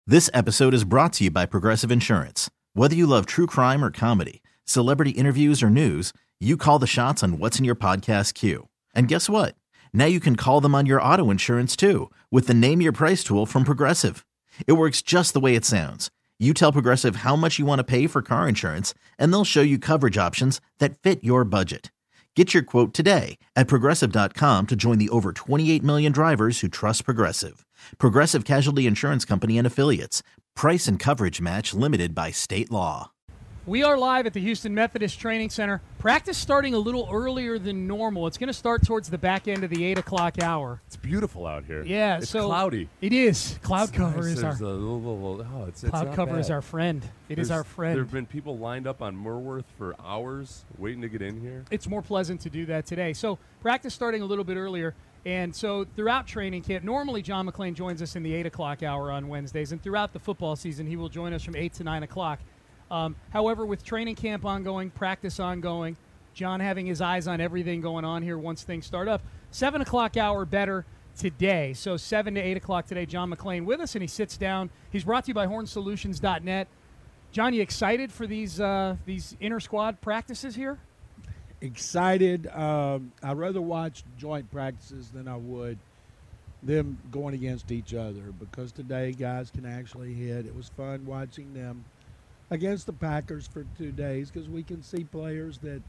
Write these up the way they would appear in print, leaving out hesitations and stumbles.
This episode is brought to you by Progressive Insurance. Whether you love true crime or comedy, celebrity interviews or news, you call the shots on what's in your podcast queue. And guess what? Now you can call them on your auto insurance too with the Name Your Price tool from Progressive. It works just the way it sounds. You tell Progressive how much you want to pay for car insurance, and they'll show you coverage options that fit your budget. Get your quote today at Progressive.com to join the over 28 million drivers who trust Progressive. Progressive Casualty Insurance Company and Affiliates. Price and coverage match limited by state law. We are live at the Houston Methodist Training Center. Practice starting a little earlier than normal. It's going to start towards the back end of the 8 o'clock hour. It's beautiful out here. Yeah, it's so cloudy. It is. Cloud cover nice. is our Cloud cover is our friend. Is our friend. There have been people lined up on Merworth for hours waiting to get in here. It's more pleasant to do that today. So practice starting a little bit earlier. And so throughout training camp, normally John McClain joins us in the 8 o'clock hour on Wednesdays. And throughout the football season, he will join us from 8 to 9 o'clock. However, with training camp ongoing, practice ongoing, John having his eyes on everything going on here once things start up, 7 o'clock hour better today. So 7 to 8 o'clock today, John McClain with us, and he sits down. He's brought to you by hornsolutions.net. John, you excited for these inter-squad practices here? Excited. I'd rather watch joint practices than I would them going against each other, because today guys can actually hit. It was fun watching them against the Packers for 2 days, because we can see players that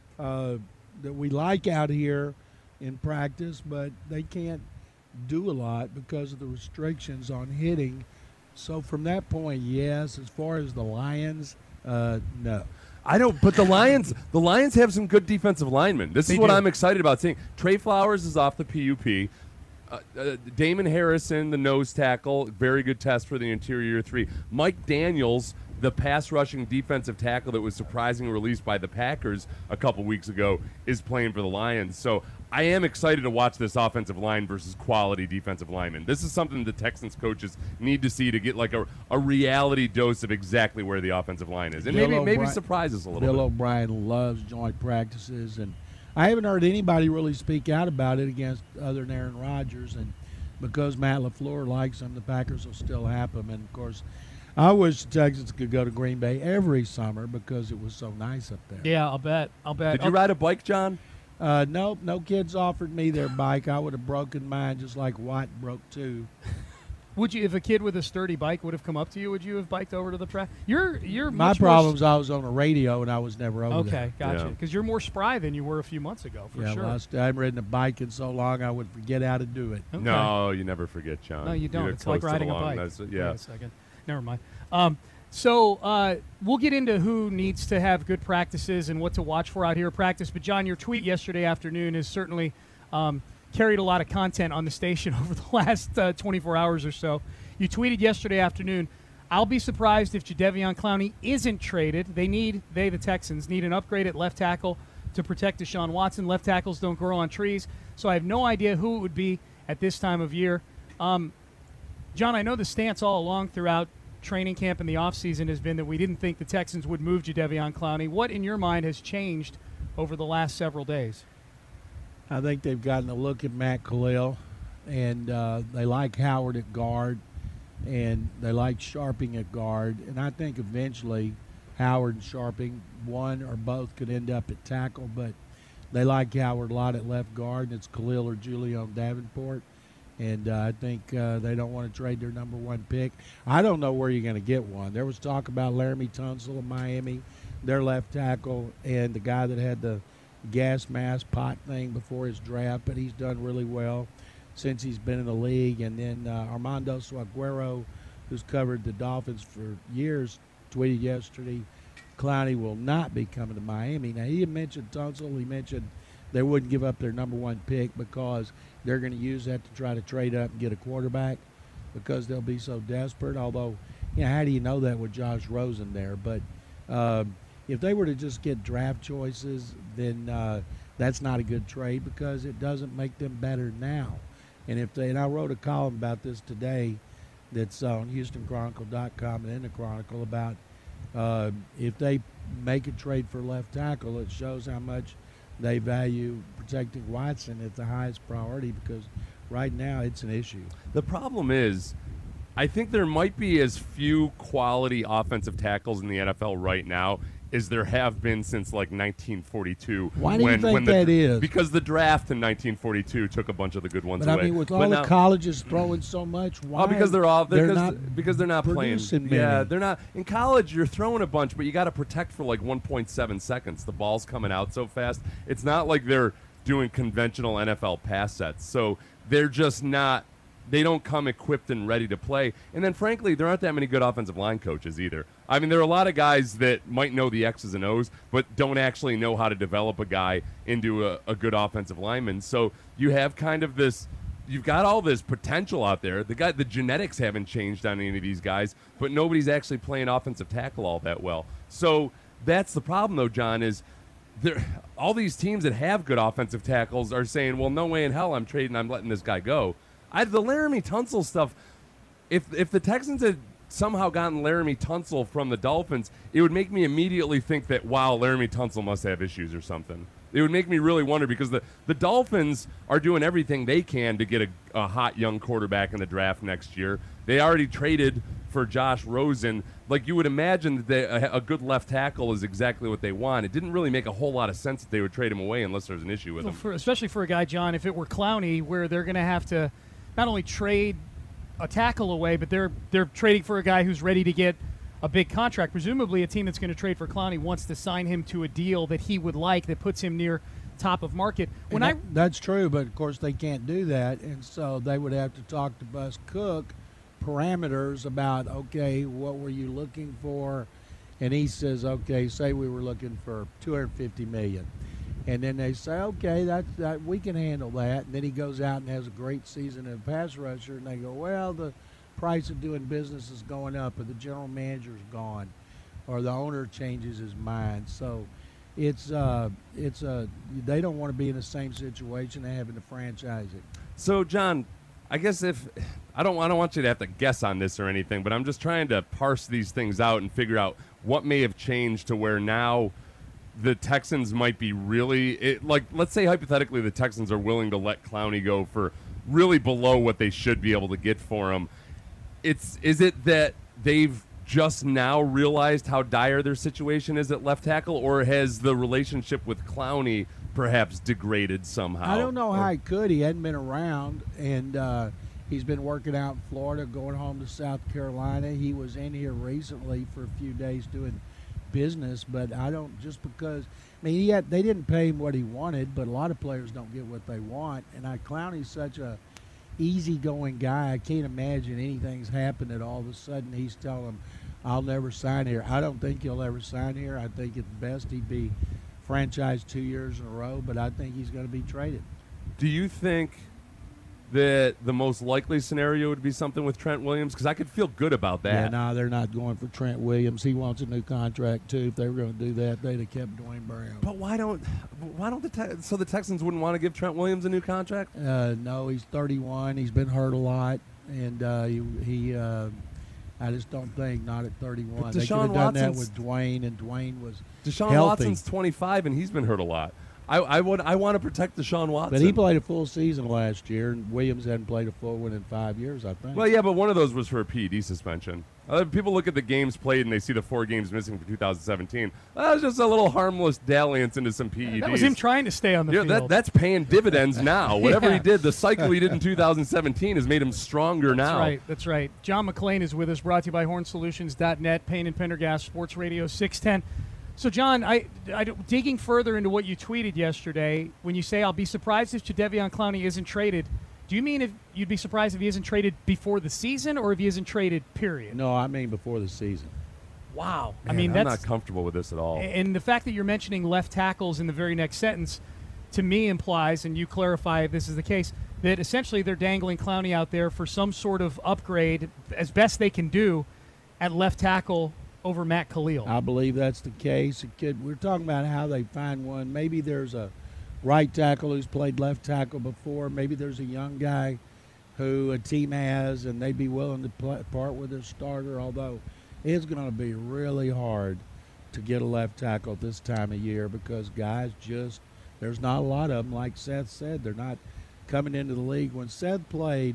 we like out here in practice, but they can't do a lot because of the restrictions on hitting. So from that point, yes. As far as the Lions, no. I don't. But the Lions have some good defensive linemen. This is what I'm excited about seeing. Trey Flowers is off the PUP. Damon Harrison, the nose tackle, very good test for the interior three. Mike Daniels, the pass-rushing defensive tackle that was surprisingly released by the Packers a couple weeks ago, is playing for the Lions. So I am excited to watch this offensive line versus quality defensive linemen. This is something the Texans coaches need to see to get like a reality dose of exactly where the offensive line is. And maybe surprise us a little bit. Bill O'Brien loves joint practices, and I haven't heard anybody really speak out about it against other than Aaron Rodgers. And because Matt LaFleur likes him, the Packers will still have him. And, of course, I wish the Texans could go to Green Bay every summer because it was so nice up there. Yeah, I'll bet. Did you ride a bike, John? Nope, no kids offered me their bike. I would have broken mine just like Watt broke two. Would you, if a kid with a sturdy bike would have come up to you, would you have biked over to the practice? You're my problems. I was on a radio and I was never over there. Okay, gotcha. Because you're more spry than you were a few months ago, for sure. Well, I haven't ridden a bike in so long I would forget how to do it. Okay. No, you never forget, John. No, you don't. It's like riding a bike. Wait a second. Never mind. So we'll get into who needs to have good practices and what to watch for out here at practice. But, John, your tweet yesterday afternoon has certainly carried a lot of content on the station over the last 24 hours or so. You tweeted yesterday afternoon, I'll be surprised if Jadeveon Clowney isn't traded. The Texans, need an upgrade at left tackle to protect Deshaun Watson. Left tackles don't grow on trees, so I have no idea who it would be at this time of year. John, I know the stance all along throughout training camp and the offseason has been that we didn't think the Texans would move Jadeveon Clowney. What, in your mind, has changed over the last several days? I think they've gotten a look at Matt Khalil, and they like Howard at guard, and they like Sharping at guard. And I think eventually Howard and Sharping, one or both, could end up at tackle, but they like Howard a lot at left guard, and it's Khalil or Julian Davenport. And I think they don't want to trade their number one pick. I don't know where you're going to get one. There was talk about Laramie Tunsil of Miami, their left tackle, and the guy that had the gas mask pot thing before his draft, but he's done really well since he's been in the league. And then Armando Suaguero, who's covered the Dolphins for years, tweeted yesterday, Clowney will not be coming to Miami. Now, he mentioned Tunsil. He mentioned they wouldn't give up their number one pick because they're going to use that to try to trade up and get a quarterback because they'll be so desperate. Although, how do you know that with Josh Rosen there? But if they were to just get draft choices, then that's not a good trade because it doesn't make them better now. And I wrote a column about this today that's on HoustonChronicle.com and in the Chronicle about if they make a trade for left tackle, it shows how much they value protecting Watson at the highest priority because right now it's an issue. The problem is I think there might be as few quality offensive tackles in the NFL right now as there have been since like 1942. Why do you think that is? Because the draft in 1942 took a bunch of the good ones but away. I mean, with all the colleges throwing so much, why? Oh, because they're not playing. Producing many. Yeah, they're not. In college, you're throwing a bunch, but you got to protect for like 1.7 seconds. The ball's coming out so fast. It's not like they're doing conventional NFL pass sets. So they're just not. They don't come equipped and ready to play. And then, frankly, there aren't that many good offensive line coaches either. I mean, there are a lot of guys that might know the X's and O's, but don't actually know how to develop a guy into a good offensive lineman. So you have kind of this – you've got all this potential out there. The genetics haven't changed on any of these guys, but nobody's actually playing offensive tackle all that well. So that's the problem, though, John, is all these teams that have good offensive tackles are saying, well, no way in hell I'm trading, I'm letting this guy go. The Laramie Tunsil stuff, if the Texans had somehow gotten Laramie Tunsil from the Dolphins, it would make me immediately think that, wow, Laramie Tunsil must have issues or something. It would make me really wonder because the Dolphins are doing everything they can to get a hot young quarterback in the draft next year. They already traded for Josh Rosen. Like, you would imagine that a good left tackle is exactly what they want. It didn't really make a whole lot of sense that they would trade him away unless there's an issue with him. Especially for a guy, John, if it were Clowney, where they're going to have to not only trade a tackle away, but they're trading for a guy who's ready to get a big contract. Presumably a team that's going to trade for Clowney wants to sign him to a deal that he would like, that puts him near top of market. That's true, but of course they can't do that, and so they would have to talk to Bus Cook parameters about, okay, what were you looking for? And he says, okay, say we were looking for $250 million. And then they say, okay, that we can handle that. And then he goes out and has a great season as a pass rusher, and they go, well, the price of doing business is going up, or the general manager's gone, or the owner changes his mind. So they don't want to be in the same situation of having to franchise it. So, John, I guess I don't want you to have to guess on this or anything, but I'm just trying to parse these things out and figure out what may have changed to where now the Texans might be really let's say hypothetically the Texans are willing to let Clowney go for really below what they should be able to get for him. Is it that they've just now realized how dire their situation is at left tackle, or has the relationship with Clowney perhaps degraded somehow? I don't know how he could. He hadn't been around, and he's been working out in Florida, going home to South Carolina. He was in here recently for a few days doing business, but I don't, just because, I mean, they didn't pay him what he wanted, but a lot of players don't get what they want, and Clowney's such a easygoing guy. I can't imagine anything's happened that all of a sudden he's telling them, I'll never sign here. I don't think he'll ever sign here. I think at best he'd be franchised 2 years in a row, but I think he's going to be traded. Do you think that the most likely scenario would be something with Trent Williams? Because I could feel good about that. Yeah, no, they're not going for Trent Williams. He wants a new contract too. If they were going to do that, they'd have kept Dwayne Brown. But why don't the Texans wouldn't want to give Trent Williams a new contract? No, he's 31. He's been hurt a lot, and I just don't think, not at 31. But they could have done that with Dwayne, and Dwayne was Deshaun healthy. Watson's 25, and he's been hurt a lot. I want to protect Deshaun Watson. But he played a full season last year, and Williams hadn't played a full one in 5 years, I think. Well, yeah, but one of those was for a PED suspension. People look at the games played, and they see the 4 games missing for 2017. That was just a little harmless dalliance into some PEDs. That was him trying to stay on the field. That's paying dividends now. Whatever he did, the cycle he did in 2017 has made him stronger now. That's right. John McClain is with us, brought to you by HornSolutions.net, Payne and Pendergast, Sports Radio 610. So, John, I digging further into what you tweeted yesterday, when you say, I'll be surprised if Jadeveon Clowney isn't traded, do you mean if you'd be surprised if he isn't traded before the season, or if he isn't traded, period? No, I mean before the season. Wow. Man, I'm not comfortable with this at all. And the fact that you're mentioning left tackles in the very next sentence, to me implies, and you clarify if this is the case, that essentially they're dangling Clowney out there for some sort of upgrade as best they can do at left tackle over Matt Khalil. I believe that's the case. We're talking about how they find one. Maybe there's a right tackle who's played left tackle before. Maybe there's a young guy who a team has, and they'd be willing to part with their starter, although it's going to be really hard to get a left tackle at this time of year because guys there's not a lot of them. Like Seth said, they're not coming into the league. When Seth played,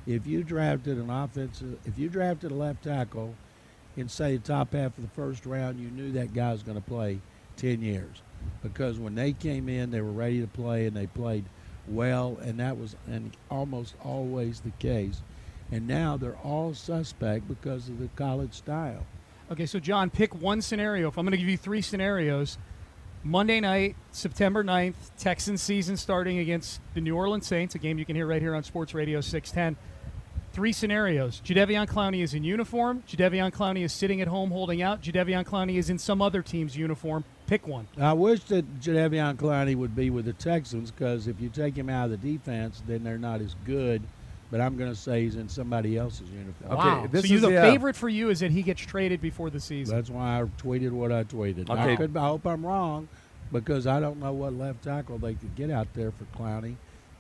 If you drafted a left tackle in, say, the top half of the first round, you knew that guy was going to play 10 years. Because when they came in, they were ready to play, and they played well, and that was almost always the case. And now they're all suspect because of the college style. Okay, so John, pick one scenario. If I'm going to give you 3 scenarios, Monday night, September 9th, Texans season starting against the New Orleans Saints, a game you can hear right here on Sports Radio 610. 3 scenarios. Jadeveon Clowney is in uniform. Jadeveon Clowney is sitting at home holding out. Jadeveon Clowney is in some other team's uniform. Pick one. I wish that Jadeveon Clowney would be with the Texans, because if you take him out of the defense, then they're not as good. But I'm going to say he's in somebody else's uniform. Wow. Okay, So the favorite for you is that he gets traded before the season. That's why I tweeted what I tweeted. Okay. I hope I'm wrong, because I don't know what left tackle they could get out there for Clowney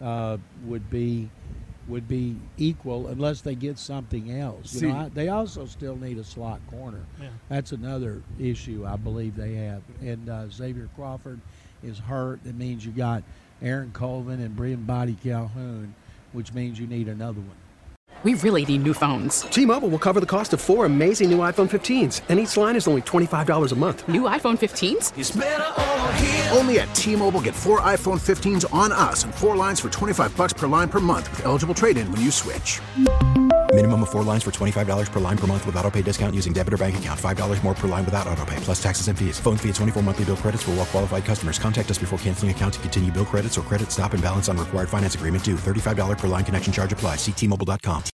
would be equal unless they get something else. They also still need a slot corner. Yeah. That's another issue I believe they have. And Xavier Crawford is hurt. That means you got Aaron Colvin and Brian Body Calhoun, which means you need another one. We really need new phones. T-Mobile will cover the cost of 4 amazing new iPhone 15s, and each line is only $25 a month. New iPhone 15s? It's better over here. Only at T-Mobile, get 4 iPhone 15s on us and 4 lines for $25 per line per month with eligible trade-in when you switch. Minimum of 4 lines for $25 per line per month with autopay discount using debit or bank account. $5 more per line without autopay, plus taxes and fees. Phone fee at 24 monthly bill credits for well-qualified customers. Contact us before canceling account to continue bill credits or credit stop and balance on required finance agreement due. $35 per line connection charge applies. See T-Mobile.com.